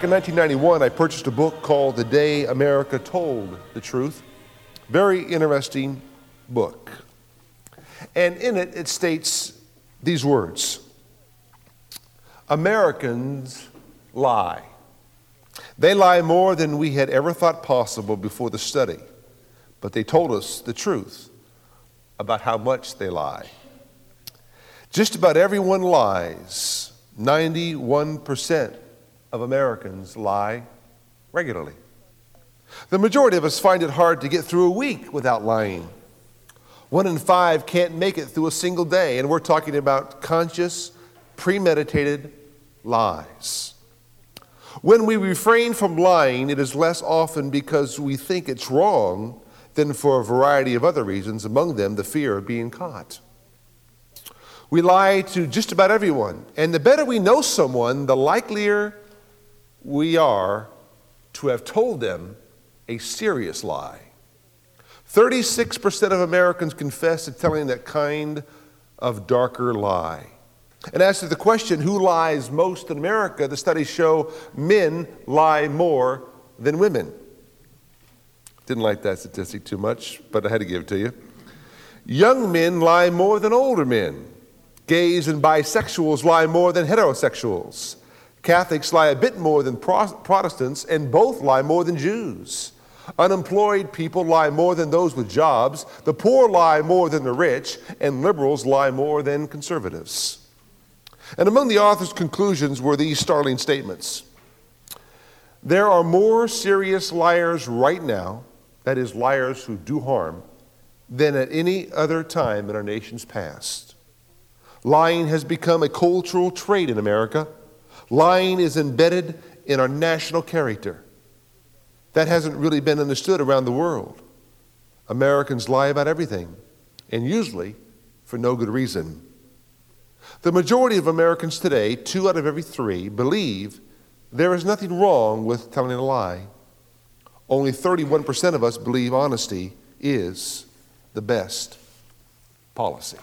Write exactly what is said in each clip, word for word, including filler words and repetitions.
Back in nineteen ninety-one, I purchased a book called The Day America Told the Truth. Very interesting book. And in it, it states these words: Americans lie. They lie more than we had ever thought possible before the study, but they told us the truth about how much they lie. Just about everyone lies. ninety-one percent of Americans lie regularly. The majority of us find it hard to get through a week without lying. One in five can't make it through a single day, and we're talking about conscious, premeditated lies. When we refrain from lying, it is less often because we think it's wrong than for a variety of other reasons, among them the fear of being caught. We lie to just about everyone, and the better we know someone, the likelier we are to have told them a serious lie. thirty-six percent of Americans confess to telling that kind of darker lie. And as to the question, who lies most in America, the studies show men lie more than women. Didn't like that statistic too much, but I had to give it to you. Young men lie more than older men. Gays and bisexuals lie more than heterosexuals. Catholics lie a bit more than Protestants, and both lie more than Jews. Unemployed people lie more than those with jobs. The poor lie more than the rich, and liberals lie more than conservatives. And among the author's conclusions were these startling statements: there are more serious liars right now, that is, liars who do harm, than at any other time in our nation's past. Lying has become a cultural trait in America. Lying is embedded in our national character. That hasn't really been understood around the world. Americans lie about everything, and usually for no good reason. The majority of Americans today, two out of every three, believe there is nothing wrong with telling a lie. Only thirty-one percent of us believe honesty is the best policy.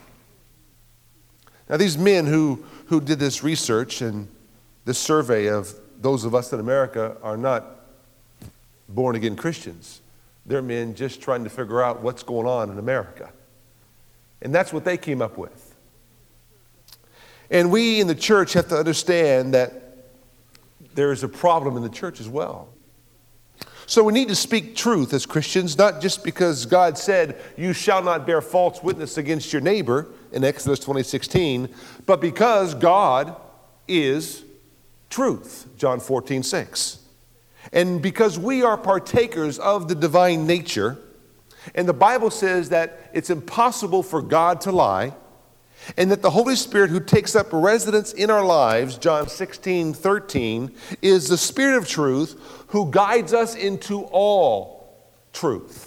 Now, these men who, who did this research and this survey of those of us in America are not born-again Christians. They're men just trying to figure out what's going on in America. And that's what they came up with. And we in the church have to understand that there is a problem in the church as well. So we need to speak truth as Christians, not just because God said, you shall not bear false witness against your neighbor in Exodus twenty sixteen, but because God is truth, John fourteen six. And because we are partakers of the divine nature, and the Bible says that it's impossible for God to lie, and that the Holy Spirit who takes up residence in our lives, John sixteen thirteen, is the Spirit of truth who guides us into all truth.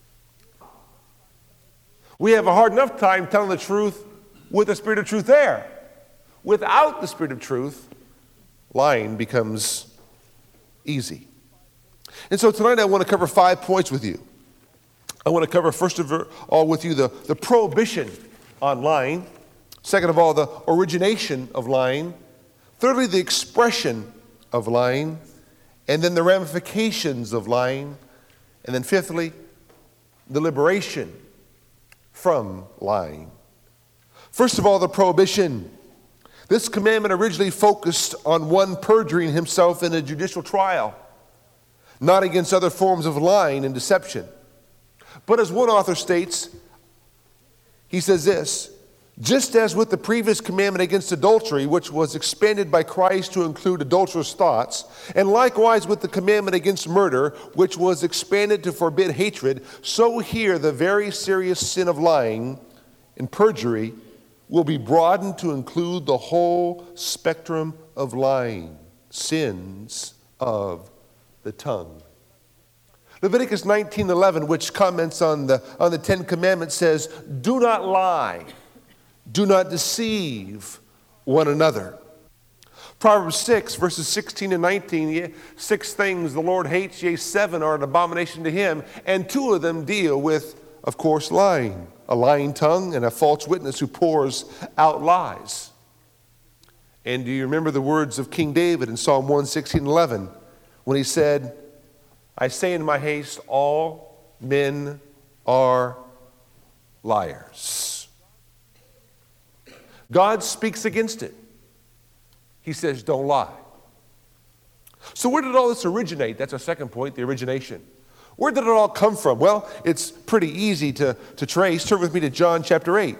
We have a hard enough time telling the truth with the Spirit of truth there. Without the Spirit of truth, lying becomes easy. And so tonight I want to cover five points with you. I want to cover first of all with you the, the prohibition on lying. Second of all, the origination of lying. Thirdly, the expression of lying. And then the ramifications of lying. And then fifthly, the liberation from lying. First of all, the prohibition. This commandment originally focused on one perjuring himself in a judicial trial, not against other forms of lying and deception. But as one author states, he says this: just as with the previous commandment against adultery, which was expanded by Christ to include adulterous thoughts, and likewise with the commandment against murder, which was expanded to forbid hatred, so here the very serious sin of lying and perjury will be broadened to include the whole spectrum of lying, sins of the tongue. Leviticus nineteen eleven, which comments on the, on the Ten Commandments, says, do not lie. Do not deceive one another. Proverbs six, verses sixteen and nineteen, six things the Lord hates, yea, seven are an abomination to him, and two of them deal with, of course, lying. A lying tongue and a false witness who pours out lies. And do you remember the words of King David in Psalm one sixteen eleven? when he said, I say in my haste, all men are liars. God speaks against it. He says, don't lie. So where did all this originate? That's our second point, the origination. Where did it all come from? Well, it's pretty easy to, to trace. Turn with me to John chapter eight.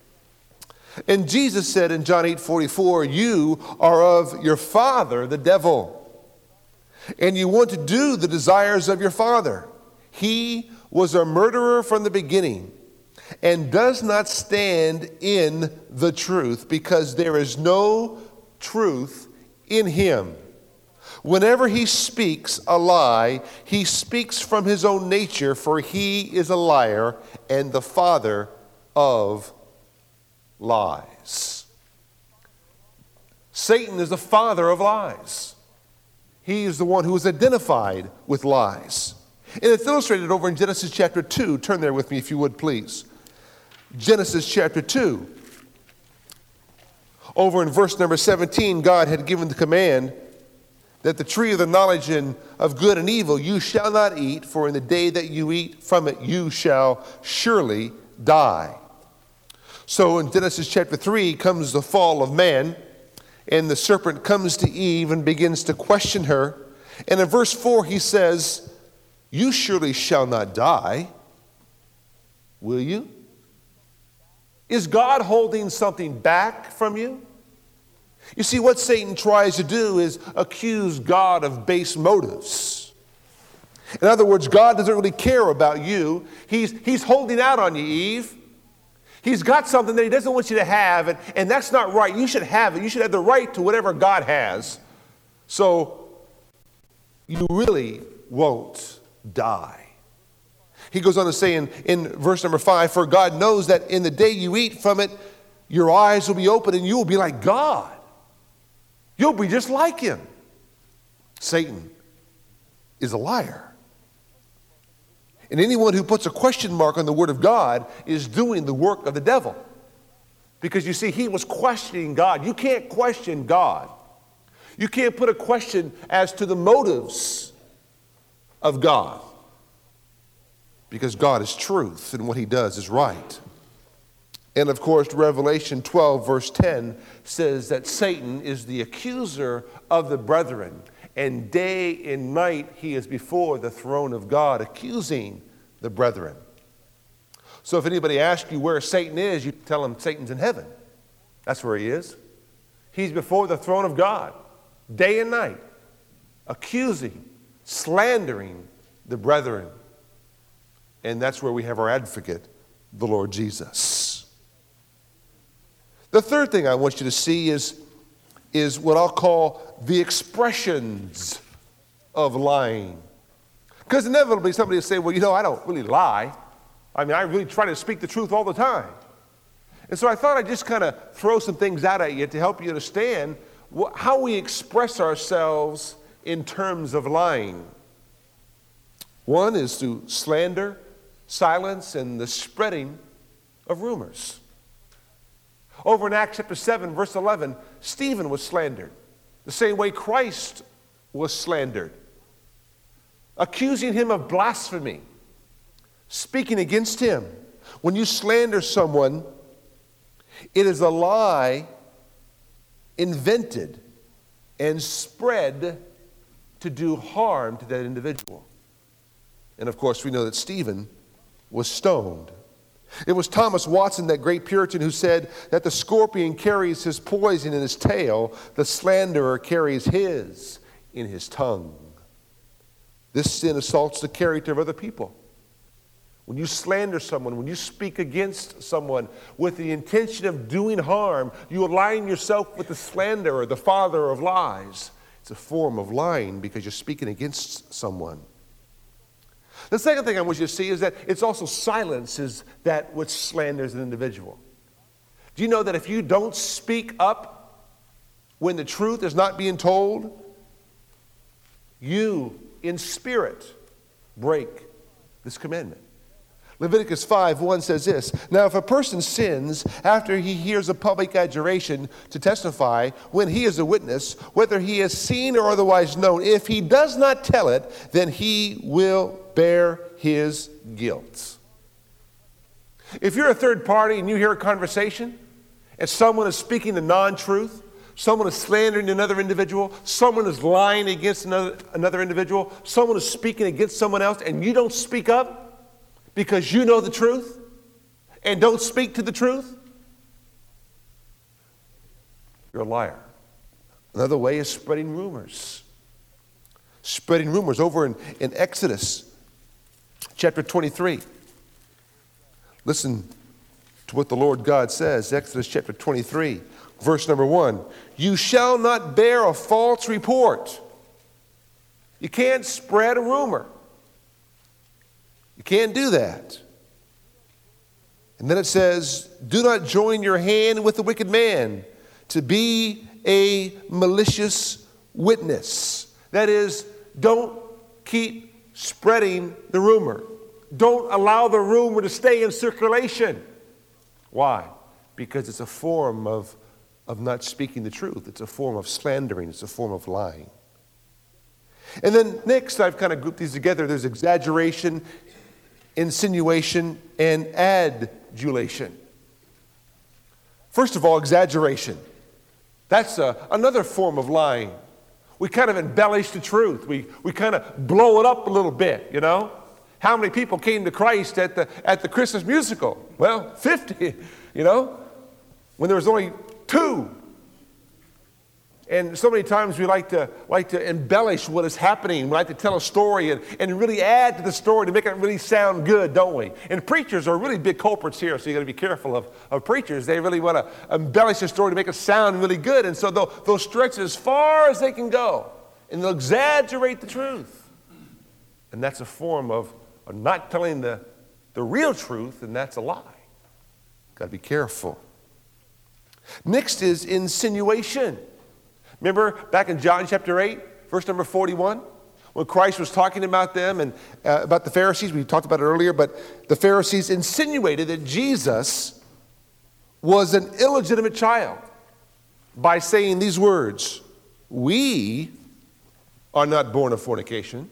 And Jesus said in John eight forty-four, you are of your father, the devil, and you want to do the desires of your father. He was a murderer from the beginning and does not stand in the truth because there is no truth in him. Whenever he speaks a lie, he speaks from his own nature, for he is a liar and the father of lies. Satan is the father of lies. He is the one who is identified with lies. And it's illustrated over in Genesis chapter two. Turn there with me if you would, please. Genesis chapter two. Over in verse number seventeen, God had given the command that the tree of the knowledge of good and evil you shall not eat, for in the day that you eat from it you shall surely die. So in Genesis chapter three comes the fall of man, and the serpent comes to Eve and begins to question her. And in verse four he says, you surely shall not die, will you? Is God holding something back from you? You see, what Satan tries to do is accuse God of base motives. In other words, God doesn't really care about you. He's, he's holding out on you, Eve. He's got something that he doesn't want you to have, and, and that's not right. You should have it. You should have the right to whatever God has. So you really won't die. He goes on to say in, in verse number five, for God knows that in the day you eat from it, your eyes will be open and you will be like God. You'll be just like him. Satan is a liar. And anyone who puts a question mark on the word of God is doing the work of the devil. Because you see, he was questioning God. You can't question God. You can't put a question as to the motives of God. Because God is truth and what he does is right. And of course, Revelation twelve verse ten says that Satan is the accuser of the brethren. And day and night he is before the throne of God accusing the brethren. So if anybody asks you where Satan is, you tell them Satan's in heaven. That's where he is. He's before the throne of God day and night, accusing, slandering the brethren. And that's where we have our advocate, the Lord Jesus. The third thing I want you to see is, is what I'll call the expressions of lying. Because inevitably somebody will say, well, you know, I don't really lie. I mean, I really try to speak the truth all the time. And so I thought I'd just kind of throw some things out at you to help you understand wh- how we express ourselves in terms of lying. One is through slander, silence, and the spreading of rumors. Over in Acts chapter seven, verse eleven, Stephen was slandered, the same way Christ was slandered, accusing him of blasphemy, speaking against him. When you slander someone, it is a lie invented and spread to do harm to that individual. And of course, we know that Stephen was stoned. It was Thomas Watson, that great Puritan, who said that the scorpion carries his poison in his tail, the slanderer carries his in his tongue. This sin assaults the character of other people. When you slander someone, when you speak against someone with the intention of doing harm, you align yourself with the slanderer, the father of lies. It's a form of lying because you're speaking against someone. The second thing I want you to see is that it's also silences that which slanders an individual. Do you know that if you don't speak up when the truth is not being told, you in spirit break this commandment? Leviticus five one says this, "Now if a person sins after he hears a public adjuration to testify when he is a witness, whether he has seen or otherwise known, if he does not tell it, then he will bear his guilt." If you're a third party and you hear a conversation and someone is speaking the non-truth, someone is slandering another individual, someone is lying against another, another individual, someone is speaking against someone else, and you don't speak up because you know the truth and don't speak to the truth, you're a liar. Another way is spreading rumors. Spreading rumors over in, in Exodus chapter twenty-three. Listen to what the Lord God says, Exodus chapter twenty-three, verse number one. "You shall not bear a false report." You can't spread a rumor. You can't do that. And then it says, "Do not join your hand with the wicked man to be a malicious witness." That is, don't keep spreading the rumor. Don't allow the rumor to stay in circulation. Why? Because it's a form of, of not speaking the truth. It's a form of slandering. It's a form of lying. And then next, I've kind of grouped these together. There's exaggeration, insinuation, and adulation. First of all, exaggeration. That's a, another form of lying. We kind of embellish the truth. We, we kind of blow it up a little bit, you know. How many people came to Christ at the, at the Christmas musical? Well, fifty, you know, when there was only two. And so many times we like to like to embellish what is happening. We like to tell a story and, and really add to the story to make it really sound good, don't we? And preachers are really big culprits here, so you got to be careful of, of preachers. They really want to embellish the story to make it sound really good. And so they'll, they'll stretch it as far as they can go. And they'll exaggerate the truth. And that's a form of, of not telling the, the real truth, and that's a lie. Got to be careful. Next is insinuation. Remember back in John chapter eight, verse number forty-one, when Christ was talking about them and uh, about the Pharisees, we talked about it earlier, but the Pharisees insinuated that Jesus was an illegitimate child by saying these words, "We are not born of fornication,"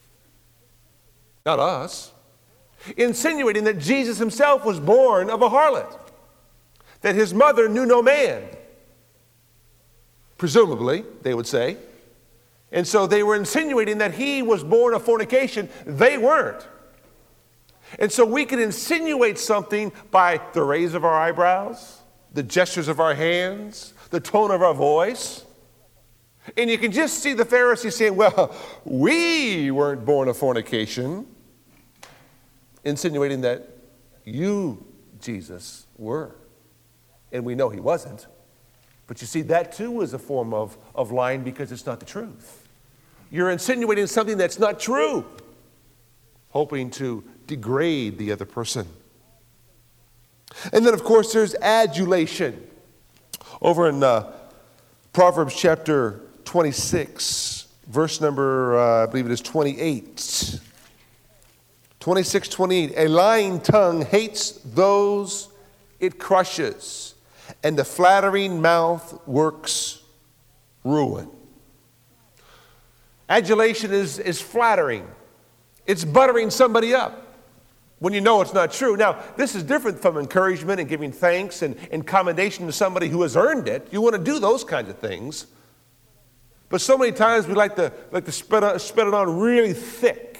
not us, insinuating that Jesus himself was born of a harlot, that his mother knew no man. Presumably, they would say. And so they were insinuating that he was born of fornication. They weren't. And so we can insinuate something by the raise of our eyebrows, the gestures of our hands, the tone of our voice. And you can just see the Pharisees saying, "Well, we weren't born of fornication," insinuating that you, Jesus, were. And we know he wasn't. But you see, that too is a form of, of lying because it's not the truth. You're insinuating something that's not true, hoping to degrade the other person. And then, of course, there's adulation. Over in uh, Proverbs chapter twenty-six, verse number, uh, I believe it is twenty-eight. twenty-six, twenty-eight. "A lying tongue hates those it crushes, and the flattering mouth works ruin." Adulation is, is flattering. It's buttering somebody up when you know it's not true. Now, this is different from encouragement and giving thanks and, and commendation to somebody who has earned it. You want to do those kinds of things. But so many times we like to, like to spread, on, spread it on really thick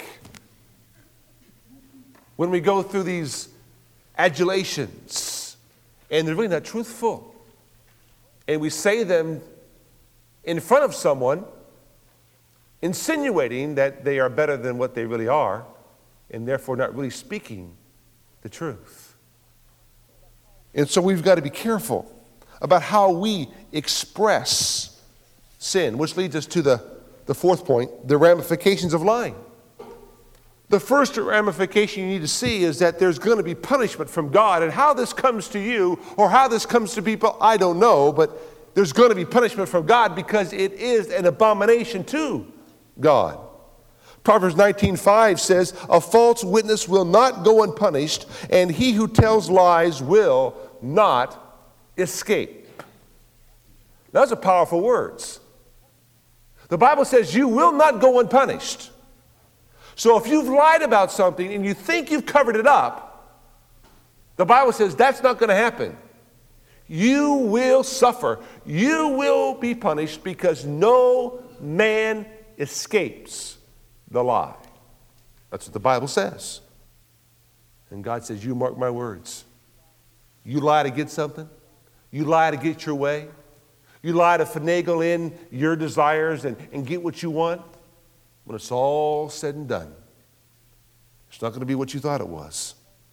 when we go through these adulations. And they're really not truthful. And we say them in front of someone, insinuating that they are better than what they really are, and therefore not really speaking the truth. And so we've got to be careful about how we express sin, which leads us to the, the fourth point, the ramifications of lying. The first ramification you need to see is that there's going to be punishment from God. And how this comes to you or how this comes to people, I don't know. But there's going to be punishment from God because it is an abomination to God. Proverbs nineteen five says, a false witness will not go unpunished, and he who tells lies will not escape. Those are powerful words. The Bible says you will not go unpunished. So if you've lied about something and you think you've covered it up, the Bible says that's not going to happen. You will suffer. You will be punished because no man escapes the lie. That's what the Bible says. And God says, you mark my words. You lie to get something. You lie to get your way. You lie to finagle in your desires and, and get what you want. When it's all said and done, it's not going to be what you thought it was.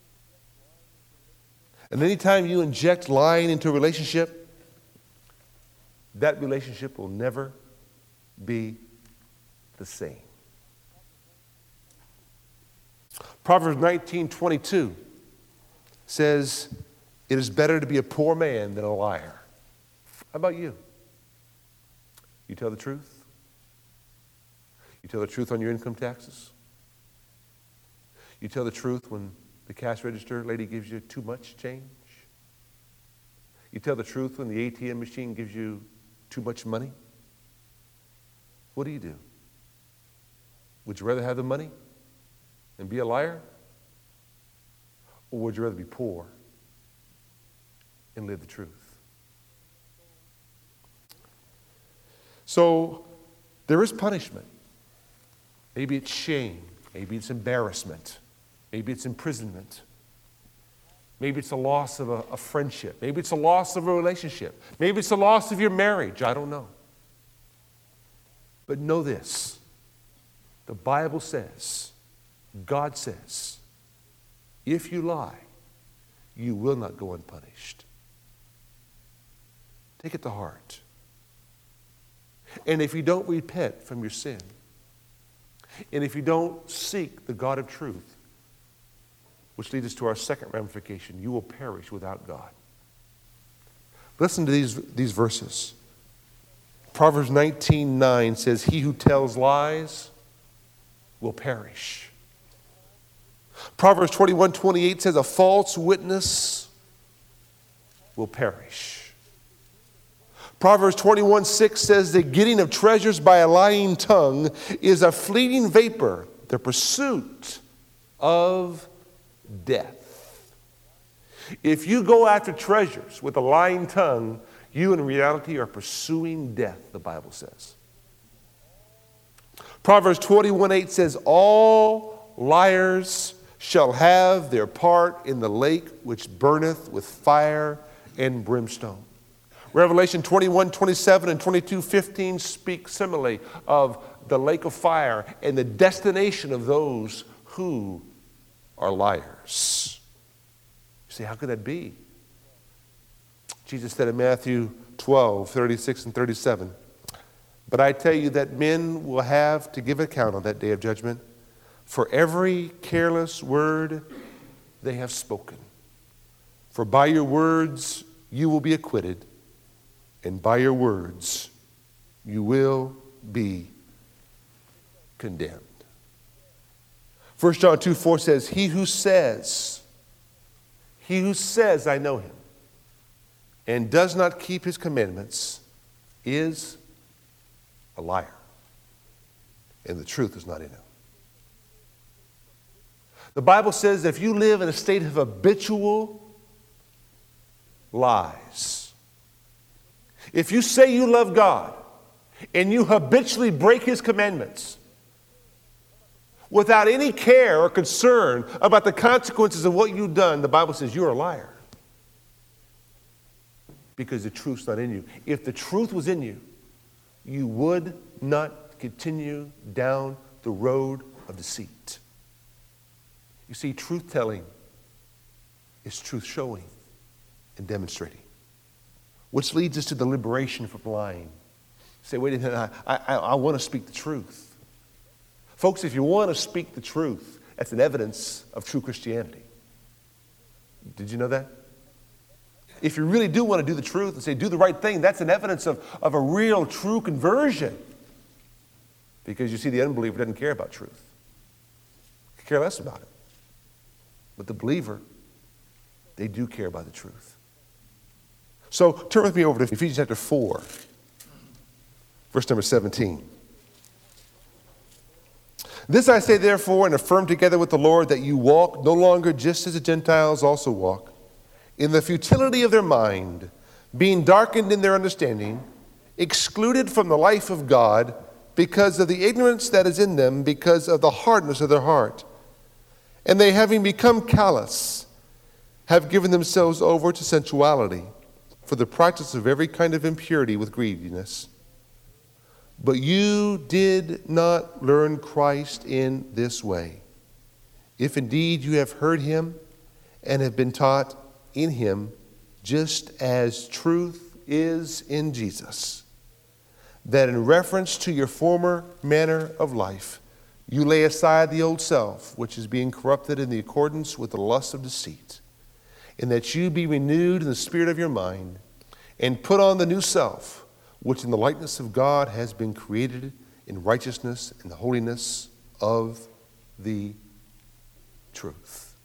And anytime you inject lying into a relationship, that relationship will never be the same. Proverbs nineteen twenty-two says, it is better to be a poor man than a liar. How about you? You tell the truth? You tell the truth on your income taxes? You tell the truth when the cash register lady gives you too much change? You tell the truth when the A T M machine gives you too much money? What do you do? Would you rather have the money and be a liar? Or would you rather be poor and live the truth? So there is punishment. Maybe it's shame. Maybe it's embarrassment. Maybe it's imprisonment. Maybe it's a loss of a, a friendship. Maybe it's a loss of a relationship. Maybe it's a loss of your marriage. I don't know. But know this. The Bible says, God says, if you lie, you will not go unpunished. Take it to heart. And if you don't repent from your sin, and if you don't seek the God of truth, which leads us to our second ramification, you will perish without God. Listen to these, these verses. Proverbs nineteen nine says, he who tells lies will perish. Proverbs twenty-one twenty-eight says, a false witness will perish. Proverbs twenty-one six says, the getting of treasures by a lying tongue is a fleeting vapor, the pursuit of death. If you go after treasures with a lying tongue, you in reality are pursuing death, the Bible says. Proverbs twenty-one eight says, all liars shall have their part in the lake which burneth with fire and brimstone. Revelation twenty-one twenty-seven and twenty-two fifteen speak similarly of the lake of fire and the destination of those who are liars. You say, how could that be? Jesus said in Matthew twelve thirty-six and thirty-seven, but I tell you that men will have to give account on that day of judgment for every careless word they have spoken. For by your words you will be acquitted, and by your words you will be condemned. First John two four says, he who says, he who says, I know him, and does not keep his commandments is a liar, and the truth is not in him. The Bible says if you live in a state of habitual lies, if you say you love God and you habitually break his commandments without any care or concern about the consequences of what you've done, the Bible says you're a liar. Because the truth's not in you. If the truth was in you, you would not continue down the road of deceit. You see, truth-telling is truth-showing and demonstrating, which leads us to the liberation from lying. Say, wait a minute, I, I, I want to speak the truth. Folks, if you want to speak the truth, that's an evidence of true Christianity. Did you know that? If you really do want to do the truth and say, do the right thing, that's an evidence of, of a real, true conversion. Because you see, the unbeliever doesn't care about truth. care less about it. But the believer, they do care about the truth. So turn with me over to Ephesians chapter four, verse number seventeen. This I say therefore, and affirm together with the Lord, that you walk no longer just as the Gentiles also walk, in the futility of their mind, being darkened in their understanding, excluded from the life of God because of the ignorance that is in them, because of the hardness of their heart. And they, having become callous, have given themselves over to sensuality, for the practice of every kind of impurity with greediness. But you did not learn Christ in this way. If indeed you have heard him and have been taught in him, just as truth is in Jesus, that in reference to your former manner of life, you lay aside the old self, which is being corrupted in the accordance with the lust of deceit, and that you be renewed in the spirit of your mind, and put on the new self, which in the likeness of God has been created in righteousness and the holiness of the truth.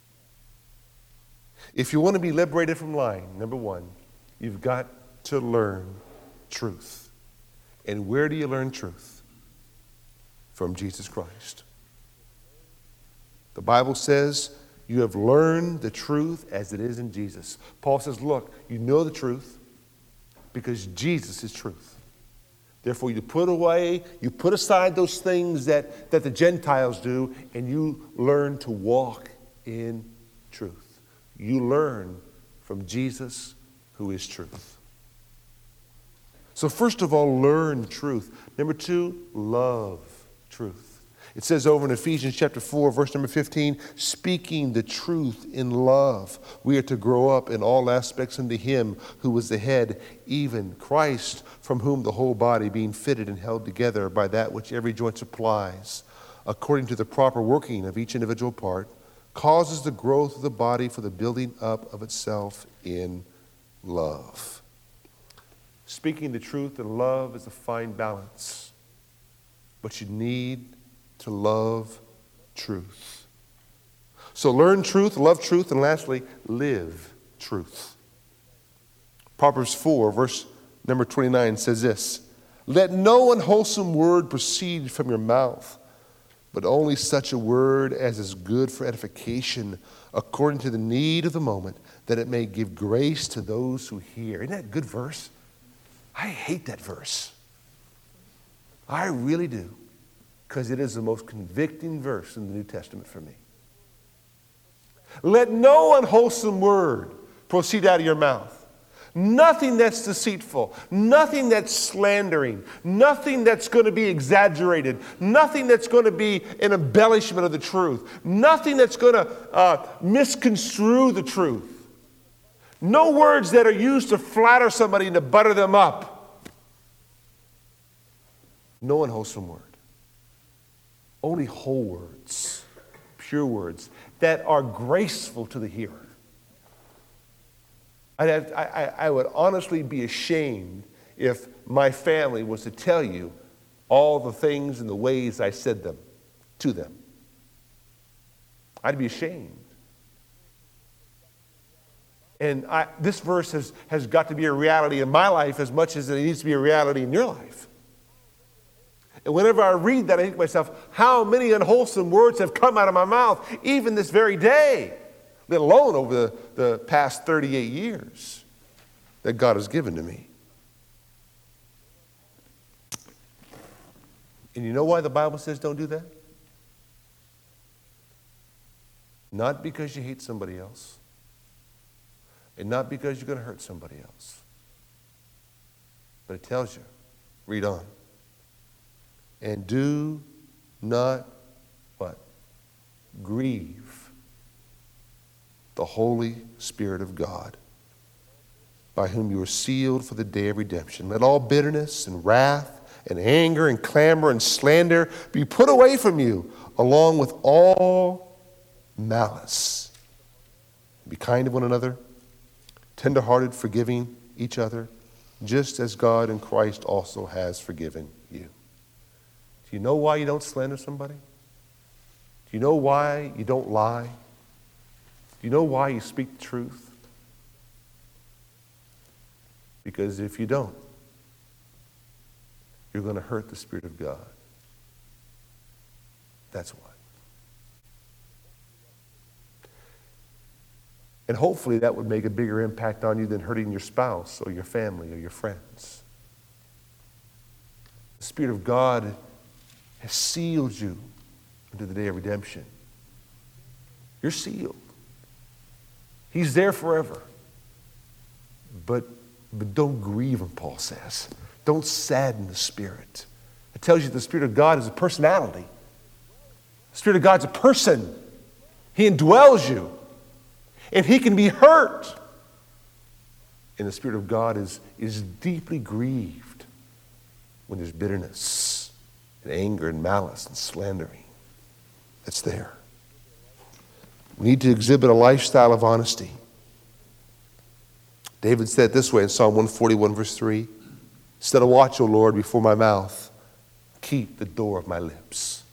If you want to be liberated from lying, number one, you've got to learn truth. And where do you learn truth? From Jesus Christ. The Bible says you have learned the truth as it is in Jesus. Paul says, look, you know the truth because Jesus is truth. Therefore, you put away, you put aside those things that, that the Gentiles do, and you learn to walk in truth. You learn from Jesus, who is truth. So first of all, learn truth. Number two, love truth. It says over in Ephesians chapter four, verse number fifteen, speaking the truth in love, we are to grow up in all aspects into him who is the head, even Christ, from whom the whole body, being fitted and held together by that which every joint supplies, according to the proper working of each individual part, causes the growth of the body for the building up of itself in love. Speaking the truth in love is a fine balance, but you need to love truth. So learn truth, love truth, and lastly, live truth. Proverbs four, verse number twenty-nine says this, let no unwholesome word proceed from your mouth, but only such a word as is good for edification, according to the need of the moment, that it may give grace to those who hear. Isn't that a good verse? I hate that verse. I really do. Because it is the most convicting verse in the New Testament for me. Let no unwholesome word proceed out of your mouth. Nothing that's deceitful, nothing that's slandering, nothing that's going to be exaggerated, nothing that's going to be an embellishment of the truth, nothing that's going to uh, misconstrue the truth. No words that are used to flatter somebody and to butter them up. No unwholesome word. Only whole words, pure words that are graceful to the hearer. I, I, I would honestly be ashamed if my family was to tell you all the things and the ways I said them to them. I'd be ashamed. And I, this verse has, has got to be a reality in my life as much as it needs to be a reality in your life. And whenever I read that, I think to myself, how many unwholesome words have come out of my mouth, even this very day, let alone over the, the past thirty-eight years that God has given to me. And you know why the Bible says don't do that? Not because you hate somebody else, and not because you're going to hurt somebody else. But it tells you, read on. And do not, what? Grieve the Holy Spirit of God, by whom you are sealed for the day of redemption. Let all bitterness and wrath and anger and clamor and slander be put away from you, along with all malice. Be kind to one another, tenderhearted, forgiving each other, just as God in Christ also has forgiven you. Do you know why you don't slander somebody? you know why you don't lie? Do you know why you speak the truth? Because if you don't, you're going to hurt the Spirit of God. That's why. And hopefully that would make a bigger impact on you than hurting your spouse or your family or your friends. The Spirit of God has sealed you into the day of redemption. You're sealed. He's there forever. But, but don't grieve him, Paul says. Don't sadden the Spirit. It tells you the Spirit of God is a personality. The Spirit of God's a person. He indwells you. And he can be hurt. And the Spirit of God is, is deeply grieved when there's bitterness and anger and malice and slandering. That's there. We need to exhibit a lifestyle of honesty. David said it this way in Psalm one forty-one, verse three. Set a watch, O Lord, before my mouth. Keep the door of my lips.